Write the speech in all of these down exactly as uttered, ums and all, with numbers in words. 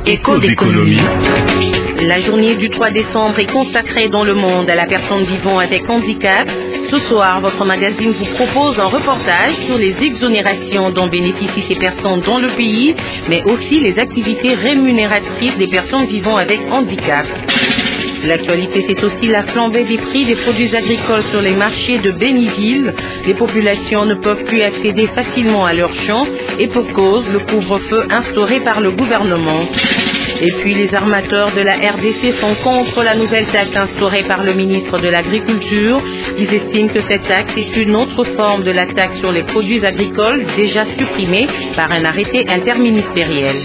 Écho d'économie. La journée du trois décembre est consacrée dans le monde à la personne vivant avec handicap. Ce soir, votre magazine vous propose un reportage sur les exonérations dont bénéficient ces personnes dans le pays, mais aussi les activités rémunératrices des personnes vivant avec handicap. L'actualité, c'est aussi la flambée des prix des produits agricoles sur les marchés de Béniville. Les populations ne peuvent plus accéder facilement à leurs champs et pour cause, le couvre-feu instauré par le gouvernement. Et puis les armateurs de la R D C sont contre la nouvelle taxe instaurée par le ministre de l'Agriculture. Ils estiment que cette taxe est une autre forme de la taxe sur les produits agricoles déjà supprimée par un arrêté interministériel.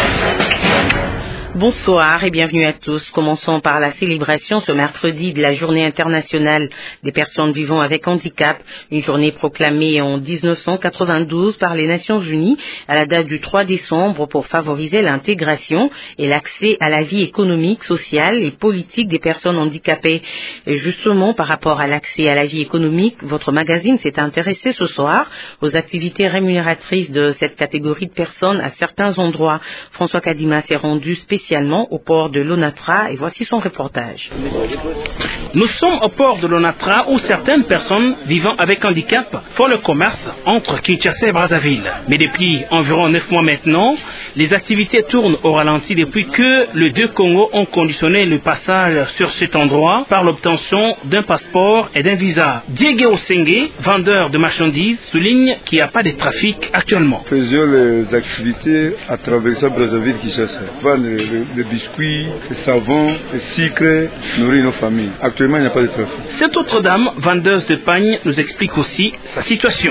Bonsoir et bienvenue à tous. Commençons par la célébration ce mercredi de la Journée internationale des personnes vivant avec handicap, une journée proclamée en mille neuf cent quatre-vingt-douze par les Nations Unies à la date du trois décembre pour favoriser l'intégration et l'accès à la vie économique, sociale et politique des personnes handicapées. Et justement, par rapport à l'accès à la vie économique, votre magazine s'est intéressé ce soir aux activités rémunératrices de cette catégorie de personnes à certains endroits. François Kadima s'est rendu spécialement au port de l'Onatra et voici son reportage. Nous sommes au port de l'Onatra où certaines personnes vivant avec handicap font le commerce entre Kinshasa et Brazzaville. Mais depuis environ neuf mois maintenant, les activités tournent au ralenti depuis que les deux Congos ont conditionné le passage sur cet endroit par l'obtention d'un passeport et d'un visa. Diego Osenge, vendeur de marchandises, souligne qu'il n'y a pas de trafic actuellement. Faisons les activités à travers Brazzaville-Kinshasa. Les biscuits, les savons, les sucres, nourrir nos familles. Actuellement, il n'y a pas de trafic. Cette autre dame, vendeuse de pagnes, nous explique aussi sa situation.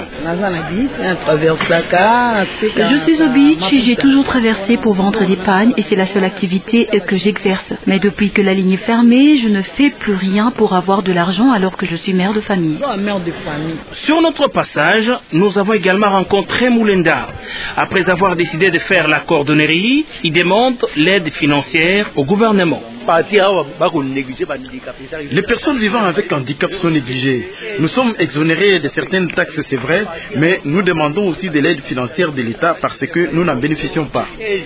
Je suis au beach et j'ai toujours traversé pour vendre des pagnes et c'est la seule activité que j'exerce. Mais depuis que la ligne est fermée, je ne fais plus rien pour avoir de l'argent alors que je suis mère de famille. Sur notre passage, nous avons également rencontré Moulenda. Après avoir décidé de faire la cordonnerie, il demande l'aide financière au gouvernement. Les personnes vivant avec handicap sont négligées. Nous sommes exonérés de certaines taxes, c'est vrai, mais nous demandons aussi de l'aide financière de l'État parce que nous n'en bénéficions pas.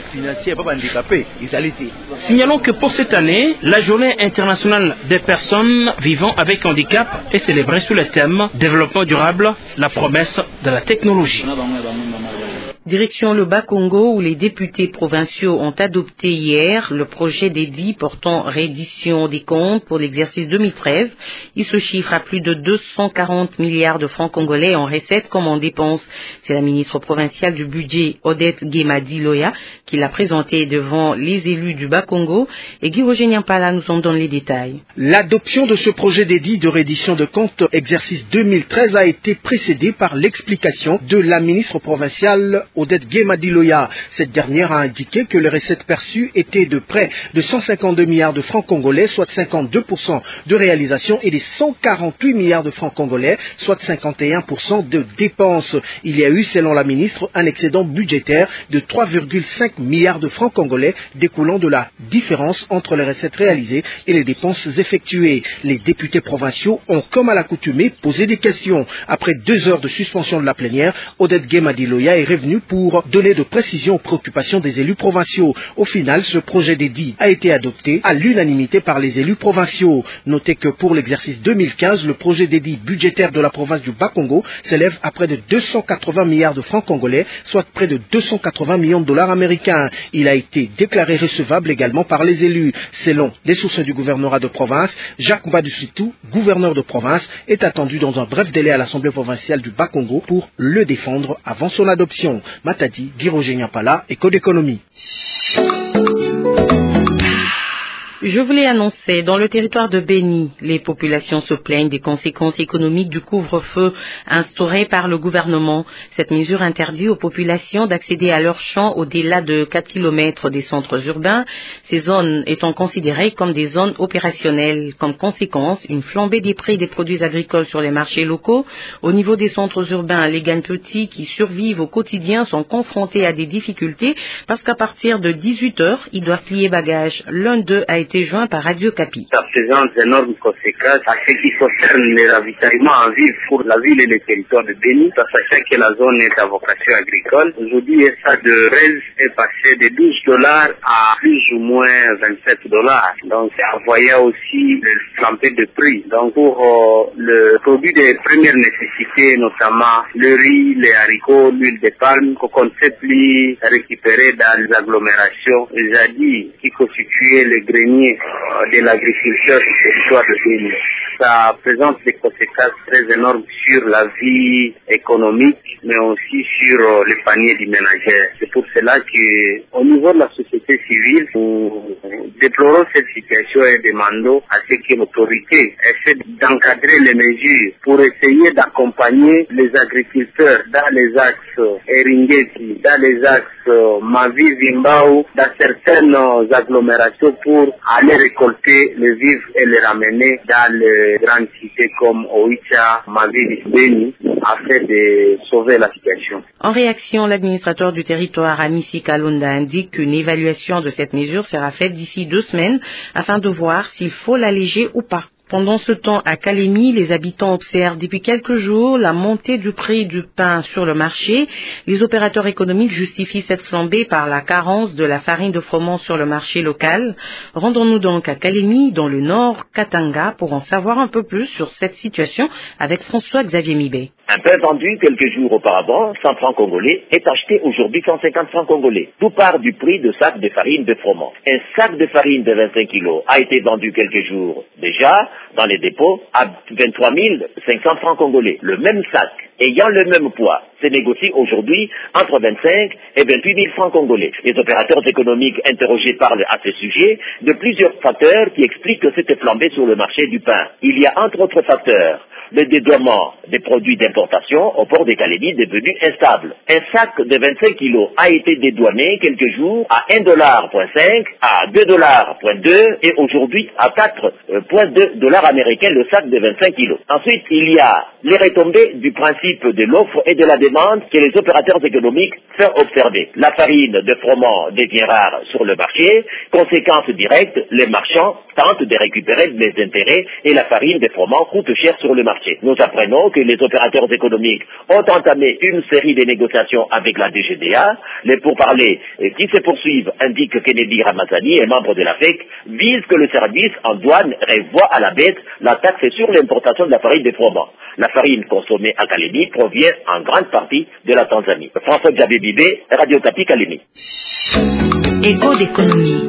Signalons que pour cette année, la journée internationale des personnes vivant avec handicap est célébrée sous le thème Développement durable, la promesse de la technologie. Direction le Bas-Congo où les députés provinciaux ont adopté hier le projet d'édit portant reddition des comptes pour l'exercice deux mille treize. Il se chiffre à plus de deux cent quarante milliards de francs congolais en recettes comme en dépenses. C'est la ministre provinciale du budget, Odette Guémadi-Loya, qui l'a présenté devant les élus du Bas-Congo. Et Guy Roger-Nyampala nous en donne les détails. L'adoption de ce projet d'édit de reddition de comptes exercice deux mille treize a été précédée par l'explication de la ministre provinciale Odette Guémadi-Loya. Cette dernière a indiqué que les recettes perçues étaient de près de cent cinquante-deux milliards de francs congolais, soit cinquante-deux pour cent de réalisation, et des cent quarante-huit milliards de francs congolais, soit cinquante et un pour cent de dépenses. Il y a eu, selon la ministre, un excédent budgétaire de trois virgule cinq milliards de francs congolais découlant de la différence entre les recettes réalisées et les dépenses effectuées. Les députés provinciaux ont, comme à l'accoutumée, posé des questions. Après deux heures de suspension de la plénière, Odette Guémadi-Loya est revenue pour donner de précisions aux préoccupations des élus provinciaux. Au final, ce projet d'édit a été adopté à l'unanimité par les élus provinciaux. Notez que pour l'exercice deux mille quinze, le projet d'édit budgétaire de la province du Bas-Congo s'élève à près de deux cent quatre-vingts milliards de francs congolais, soit près de deux cent quatre-vingts millions de dollars américains. Il a été déclaré recevable également par les élus. Selon les sources du gouvernorat de province, Jacques Mbadoussitou, gouverneur de province, est attendu dans un bref délai à l'Assemblée provinciale du Bas-Congo pour le défendre avant son adoption. Matadi, Guy Roger-Nyampala, Écho d'économie. Je voulais annoncer, dans le territoire de Béni, les populations se plaignent des conséquences économiques du couvre-feu instauré par le gouvernement. Cette mesure interdit aux populations d'accéder à leurs champs au-delà de quatre kilomètres des centres urbains, ces zones étant considérées comme des zones opérationnelles. Comme conséquence, une flambée des prix des produits agricoles sur les marchés locaux. Au niveau des centres urbains, les gains petits qui survivent au quotidien sont confrontés à des difficultés parce qu'à partir de dix-huit heures, ils doivent plier bagages. L'un d'eux a été été joint par Radio Capi. Ça présente d'énormes conséquences à ce qui concerne les ravitaillements en ville pour la ville et le territoire de Béni, sachant que la zone est à vocation agricole. Aujourd'hui, un sac de riz est passé de douze dollars à plus ou moins vingt-sept dollars. Donc, en voyant aussi le flambée de prix. Donc, pour euh, le produit de première nécessité, notamment le riz, les haricots, l'huile de palme, qu'on ne sait plus récupérer dans les agglomérations, les zadis qui constituaient le grenier euh, de l'agriculture du territoire de Béni. Ça présente des conséquences très énormes sur la vie économique, mais aussi sur euh, les paniers du ménagère. C'est pour cela qu'au niveau de la société civile, nous déplorons cette situation et demandons à ce que l'autorité essaie d'encadrer les mesures pour essayer d'accompagner les agriculteurs dans les axes Eringeti, dans les axes Mavi, Zimbao, dans certaines agglomérations pour aller récolter les vivres et les ramener dans les grandes cités comme Oicha, Mavi, Béni, afin de sauver la situation. En réaction, l'administrateur du territoire, Amissi Kalunda, indique qu'une évaluation de cette mesure sera faite d'ici deux semaines afin de voir s'il faut l'alléger ou pas. Pendant ce temps, à Kalemi, les habitants observent depuis quelques jours la montée du prix du pain sur le marché. Les opérateurs économiques justifient cette flambée par la carence de la farine de froment sur le marché local. Rendons-nous donc à Kalemi, dans le nord Katanga, pour en savoir un peu plus sur cette situation avec François-Xavier Mibé. Un pain vendu quelques jours auparavant, cent francs congolais, est acheté aujourd'hui cent cinquante francs congolais. Tout part du prix de sac de farine de froment. Un sac de farine de vingt-cinq kilos a été vendu quelques jours déjà dans les dépôts à vingt-trois mille cinq cents francs congolais. Le même sac, ayant le même poids, se négocie aujourd'hui entre vingt-cinq et vingt-huit mille francs congolais. Les opérateurs économiques interrogés parlent à ce sujet de plusieurs facteurs qui expliquent cette flambée sur le marché du pain. Il y a entre autres facteurs le dédouanement des produits d'importation au port de Kalemi devenu instable. Un sac de vingt-cinq kilos a été dédouané quelques jours à un dollar virgule cinq, à deux dollars virgule deux et aujourd'hui à quatre virgule deux dollars américains le sac de vingt-cinq kilos. Ensuite, il y a les retombées du principe de l'offre et de la demande que les opérateurs économiques font observer. La farine de froment devient rare sur le marché. Conséquence directe, les marchands tentent de récupérer les intérêts et la farine de froment coûte cher sur le marché. Nous apprenons que les opérateurs économiques ont entamé une série de négociations avec la D G D A. Les pourparlers qui se poursuivent indiquent que Kennedy Ramazani, un membre de la F E C, vise que le service en douane revoie à la baisse la taxe sur l'importation de la farine de froment. La farine consommée à Kalemi provient en grande partie de la Tanzanie. François-Xavier Mibé, Radio Capi, Kalemi. Écho d'économie.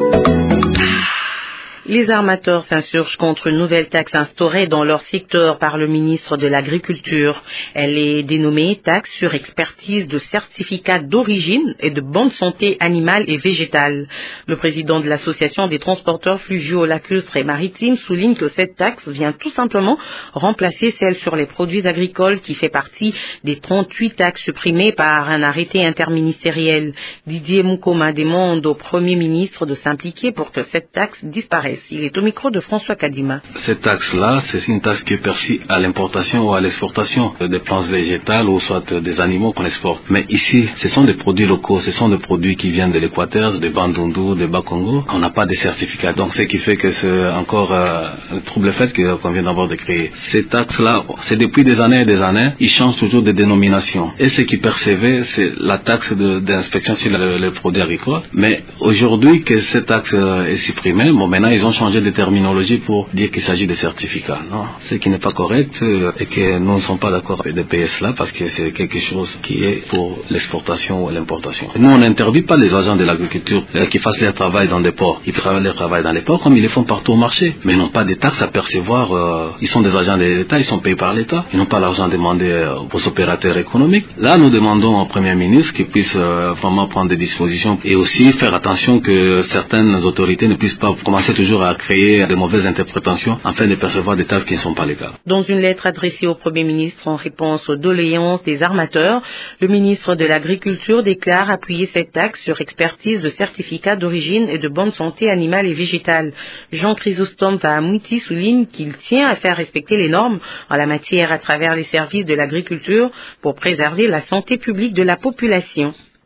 Les armateurs s'insurgent contre une nouvelle taxe instaurée dans leur secteur par le ministre de l'Agriculture. Elle est dénommée taxe sur expertise de certificats d'origine et de bonne santé animale et végétale. Le président de l'association des transporteurs fluviaux, lacustres et maritimes souligne que cette taxe vient tout simplement remplacer celle sur les produits agricoles qui fait partie des trente-huit taxes supprimées par un arrêté interministériel. Didier Moukoma demande au Premier ministre de s'impliquer pour que cette taxe disparaisse. Il est au micro de François Kadima. Cette taxe-là, c'est une taxe qui est perçue à l'importation ou à l'exportation des plantes végétales ou soit des animaux qu'on exporte. Mais ici, ce sont des produits locaux, ce sont des produits qui viennent de l'Équateur, de Bandundu, de Bas-Congo. On n'a pas de certificat. Donc, ce qui fait que c'est encore euh, le trouble fait qu'on vient d'abord de créer. Ces taxes-là, c'est depuis des années et des années, ils changent toujours de dénomination. Et ce qui percevait, c'est la taxe d'inspection sur les le produits agricoles. Mais aujourd'hui, que cette taxe est supprimée, bon, maintenant, ils ont changé de terminologie pour dire qu'il s'agit de certificats. Non, ce qui n'est pas correct euh, et que nous ne sommes pas d'accord avec de payer cela parce que c'est quelque chose qui est pour l'exportation ou l'importation. Nous, on n'interdit pas les agents de l'agriculture euh, qui fassent leur travail dans des ports. Ils travaillent leur travail dans les ports comme ils le font partout au marché, mais ils n'ont pas de taxes à percevoir. Euh, ils sont des agents de l'État, ils sont payés par l'État. Ils n'ont pas l'argent demandé euh, aux opérateurs économiques. Là, nous demandons au Premier ministre qu'il puisse euh, vraiment prendre des dispositions et aussi faire attention que certaines autorités ne puissent pas commencer toujours à créer de mauvaises interprétations afin de percevoir des taxes qui ne sont pas légales. Dans une lettre adressée au Premier ministre en réponse aux doléances des armateurs, le ministre de l'Agriculture déclare appuyer cette taxe sur expertise de certificats d'origine et de bonne santé animale et végétale. Jean Chrysostome Vahamouti souligne qu'il tient à faire respecter les normes en la matière à travers les services de l'agriculture pour préserver la santé publique de la population.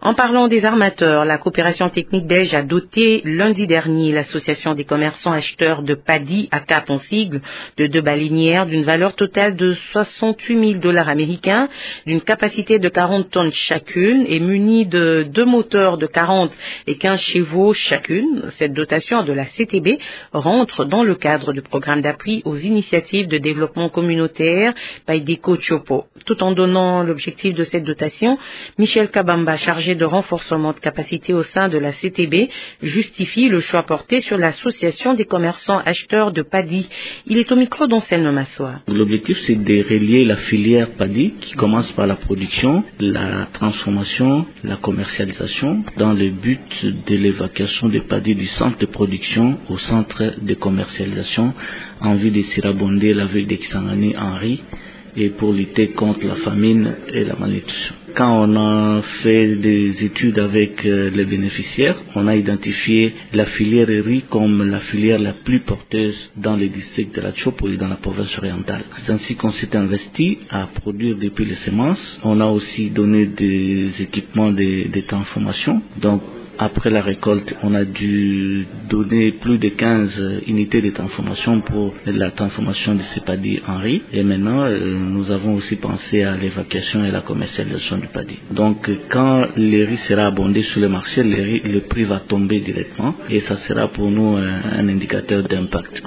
En parlant des armateurs, la coopération technique belge a doté lundi dernier l'association des commerçants acheteurs de paddy à Cap en sigle de deux baleinières d'une valeur totale de soixante-huit mille dollars américains, d'une capacité de quarante tonnes chacune et munies de deux moteurs de quarante et quinze chevaux chacune. Cette dotation de la C T B rentre dans le cadre du programme d'appui aux initiatives de développement communautaire Paideco Chopo. Tout en donnant l'objectif de cette dotation, Michel Kabamba, chargé de renforcement de capacité au sein de la C T B, justifie le choix porté sur l'association des commerçants acheteurs de paddy. Il est au micro d'Anselme Massoa. L'objectif, c'est de relier la filière paddy qui commence par la production, la transformation, la commercialisation dans le but de l'évacuation des paddy du centre de production au centre de commercialisation en vue de surabonder la ville de Kisangani en riz et pour lutter contre la famine et la malnutrition. Quand on a fait des études avec euh, les bénéficiaires, on a identifié la filière riz comme la filière la plus porteuse dans le district de la Chopo et dans la province orientale. C'est ainsi qu'on s'est investi à produire depuis les semences. On a aussi donné des équipements de, de transformation. Donc, après la récolte, on a dû donner plus de quinze unités de transformation pour la transformation de ces paddy en riz. Et maintenant, euh, nous avons aussi pensé à l'évacuation et la commercialisation du paddy. Donc, quand le riz sera abondé sur le marché, le, riz, le prix va tomber directement et ça sera pour nous un, un indicateur d'impact.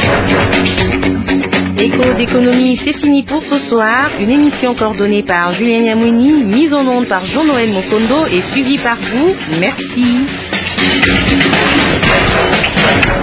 Écho d'économie, c'est fini pour ce soir. Une émission coordonnée par Julien Yamouni, mise en onde par Jean-Noël Mokondo et suivie par vous. Merci.